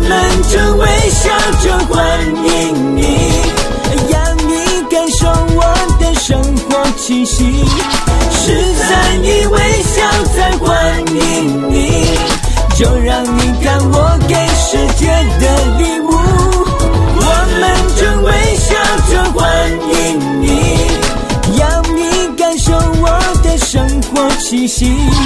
们正微笑着欢迎你，让你感受我的生活气息，是在你微笑在欢迎你，就让你看我给世界的礼物。我们正微笑着欢迎你，让你感受我的生活气息，